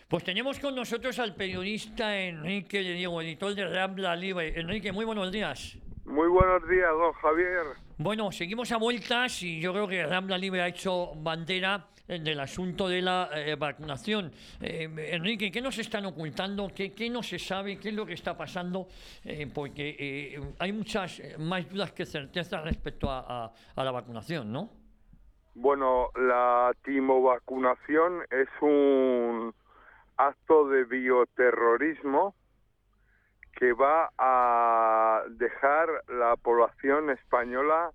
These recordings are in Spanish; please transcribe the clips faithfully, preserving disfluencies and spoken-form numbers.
Pues tenemos con nosotros al periodista Enrique de Diego, editor de Rambla Libre. Enrique, muy buenos días. Muy buenos días, don Javier. Bueno, seguimos a vueltas y yo creo que Rambla Libre ha hecho bandera eh, del asunto de la eh, vacunación. Eh, Enrique, ¿qué nos están ocultando? ¿Qué, ¿Qué no se sabe? ¿Qué es lo que está pasando? Eh, porque eh, hay muchas eh, más dudas que certezas respecto a, a, a la vacunación, ¿no? Bueno, la timovacunación es un acto de bioterrorismo que va a dejar la población española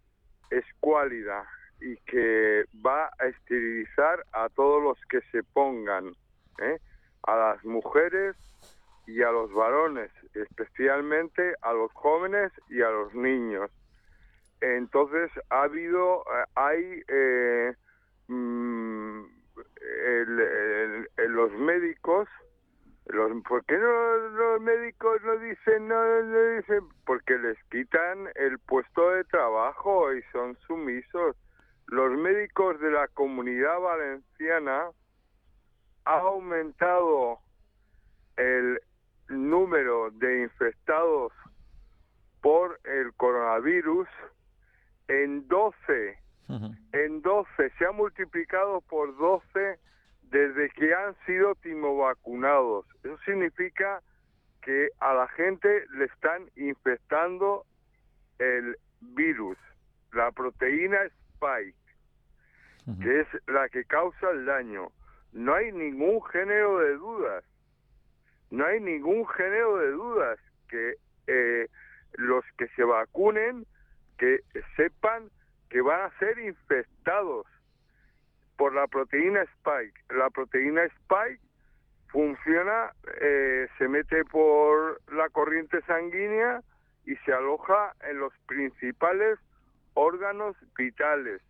escuálida y que va a esterilizar a todos los que se pongan, ¿eh? A las mujeres y a los varones, especialmente a los jóvenes y a los niños. Entonces ha habido, hay eh, mm, el, el, el, los médicos, los, ¿por qué no los médicos no dicen, no, no dicen? Porque les quitan el puesto de trabajo y son sumisos. Los médicos de la Comunidad Valenciana ha aumentado el número de infectados por el coronavirus en doce, uh-huh. en doce, se ha multiplicado por doce desde que han sido timovacunados. Eso significa que a la gente le están infectando el virus, la proteína Spike, uh-huh. que es la que causa el daño. No hay ningún género de dudas, no hay ningún género de dudas que eh, los que se vacunen que sepan que van a ser infectados por la proteína Spike. La proteína Spike funciona, eh, se mete por la corriente sanguínea y se aloja en los principales órganos vitales,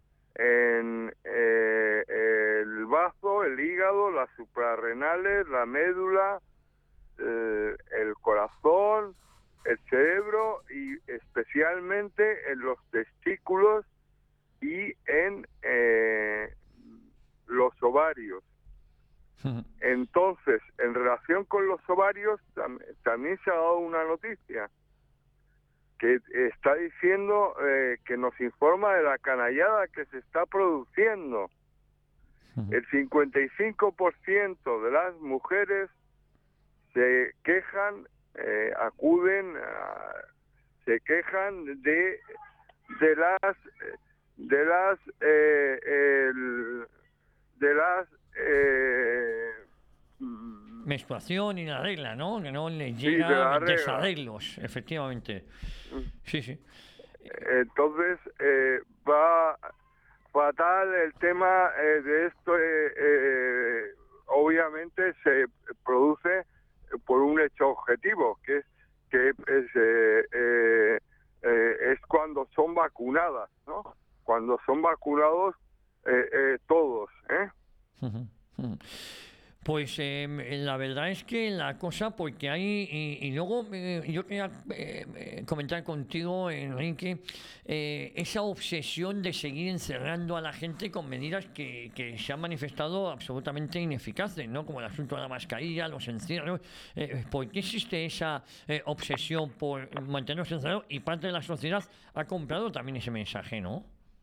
en eh, el bazo, el hígado, las suprarrenales, la médula, eh, el corazón, el cerebro y especialmente en los testículos y en eh, los ovarios. Entonces, en relación con los ovarios, tam también se ha dado una noticia que está diciendo, eh, que nos informa de la canallada que se está produciendo. El cincuenta y cinco por ciento de las mujeres se quejan Eh, acuden, a, se quejan de de las de las eh, el, de las eh, menstruación y la regla, ¿no? Que no les sí, llega de la desarreglos, efectivamente. Sí, sí. Entonces eh, va fatal el tema eh, de esto. Eh, eh, obviamente se produce por un hecho objetivo, que es que es, eh, eh, eh, es cuando son vacunadas, ¿no? Cuando son vacunados eh, eh, todos, ¿eh? Uh-huh, uh-huh. Pues eh, la verdad es que la cosa, porque hay, y, y luego eh, yo quería eh, comentar contigo, Enrique, eh, esa obsesión de seguir encerrando a la gente con medidas que, que se han manifestado absolutamente ineficaces, ¿no? Como el asunto de la mascarilla, los encierros. Eh, ¿Por qué existe esa eh, obsesión por mantenernos encerrados? Y parte de la sociedad ha comprado también ese mensaje, ¿no?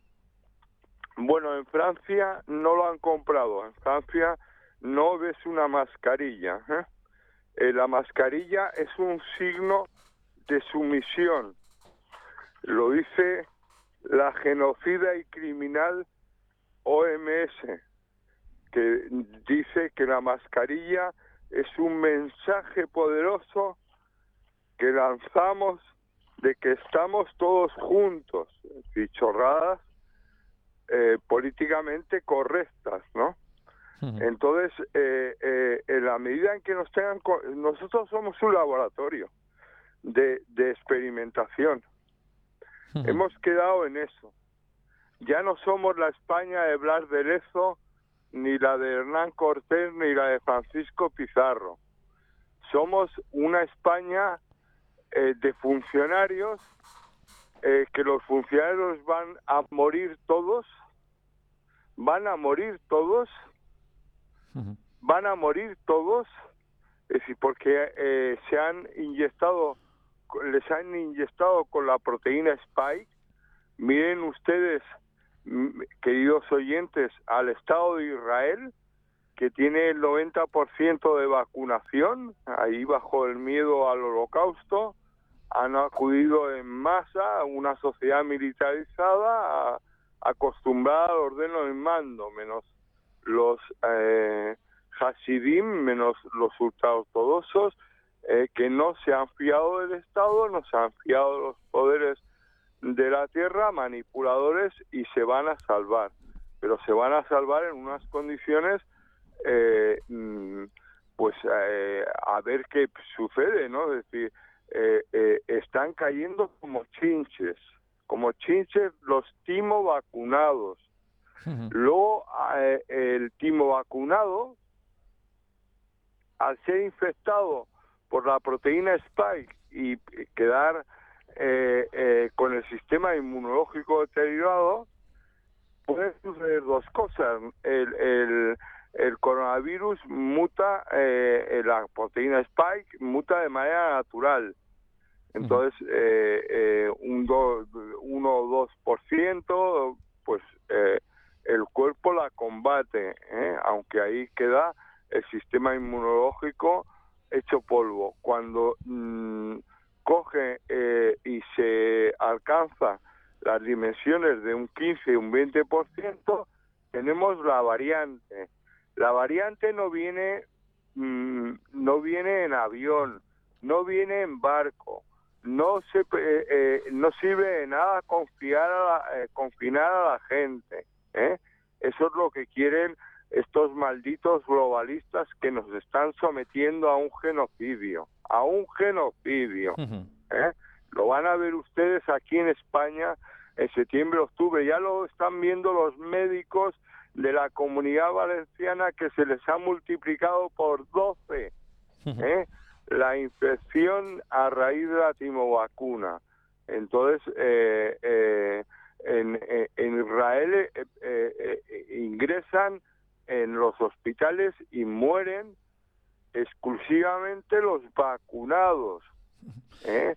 Bueno, en Francia no lo han comprado. En Francia no ves una mascarilla, ¿eh? Eh, la mascarilla es un signo de sumisión. Lo dice la genocida y criminal O M S, que dice que la mascarilla es un mensaje poderoso que lanzamos de que estamos todos juntos, y chorradas eh, políticamente correctas, ¿no? Entonces, eh, eh, en la medida en que nos tengan... Nosotros somos un laboratorio de, de experimentación. Uh-huh. Hemos quedado en eso. Ya no somos la España de Blas de Lezo, ni la de Hernán Cortés, ni la de Francisco Pizarro. Somos una España eh, de funcionarios, eh, que los funcionarios van a morir todos, van a morir todos, uh-huh. van a morir todos, es decir, porque eh, se han inyectado, les han inyectado con la proteína Spike. Miren ustedes, queridos oyentes, al Estado de Israel, que tiene el noventa por ciento de vacunación, ahí bajo el miedo al holocausto, han acudido en masa a una sociedad militarizada, a, acostumbrada al ordeno y mando, menos los eh, Hasidim, menos los ultraortodoxos, eh, que no se han fiado del Estado, no se han fiado de los poderes de la tierra, manipuladores, y se van a salvar. Pero se van a salvar en unas condiciones, eh, pues eh, a ver qué sucede, ¿no? Es decir, eh, eh, están cayendo como chinches, como chinches los timo vacunados. Uh-huh. Luego, eh, el timo vacunado, al ser infectado por la proteína Spike y quedar eh, eh, con el sistema inmunológico deteriorado, pueden suceder dos cosas. El, el, el coronavirus muta, eh, la proteína Spike muta de manera natural. Entonces, eh, eh, un do, uno o dos por ciento, pues eh, el cuerpo la combate, ¿eh? Aunque ahí queda el sistema inmunológico hecho polvo. Cuando mmm, coge eh, y se alcanza las dimensiones de un quince y un veinte por ciento, tenemos la variante. La variante no viene, mmm, no viene en avión, no viene en barco, no se eh, eh, no sirve de nada confiar a la, eh, confinar a la gente, ¿eh? Eso es lo que quieren estos malditos globalistas que nos están sometiendo a un genocidio, a un genocidio. Uh-huh. ¿eh? Lo van a ver ustedes aquí en España en septiembre, octubre, ya lo están viendo los médicos de la Comunidad Valenciana, que se les ha multiplicado por doce, ¿eh? La infección a raíz de la timovacuna. Entonces, eh, eh, en, en Israel eh, eh, eh, ingresan en los hospitales y mueren exclusivamente los vacunados, ¿eh?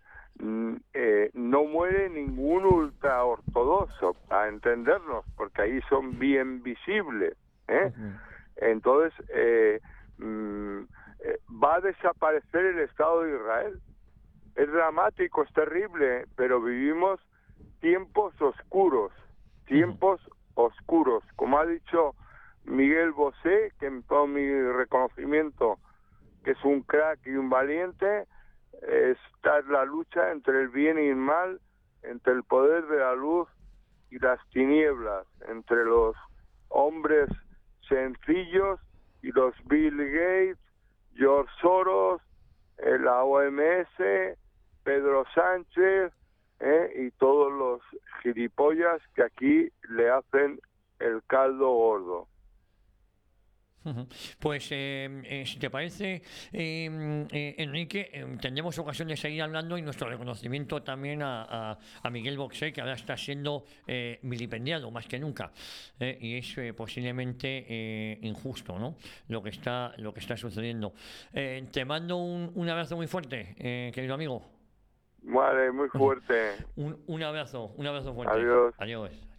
Eh, no muere ningún ultraortodoxo, a entendernos, porque ahí son bien visibles, ¿eh? Uh-huh. Entonces eh, mm, eh, va a desaparecer el Estado de Israel. Es dramático, es terrible, pero vivimos tiempos oscuros, tiempos uh-huh. oscuros, como ha dicho Miguel Bosé, que en todo mi reconocimiento, que es un crack y un valiente. Esta es la lucha entre el bien y el mal, entre el poder de la luz y las tinieblas, entre los hombres sencillos y los Bill Gates, George Soros, eh, la O M S, Pedro Sánchez, eh, y todos los gilipollas que aquí le hacen el caldo gordo. Pues, eh, eh, si te parece, eh, eh, Enrique, eh, tendremos ocasión de seguir hablando, y nuestro reconocimiento también a, a, a Miguel Bosé, que ahora está siendo eh, vilipendiado más que nunca, eh, y es eh, posiblemente eh, injusto, ¿no? Lo que está, lo que está sucediendo. Eh, te mando un, un abrazo muy fuerte, eh, querido amigo. Vale, muy fuerte. un, un abrazo, un abrazo fuerte. Adiós. Adiós.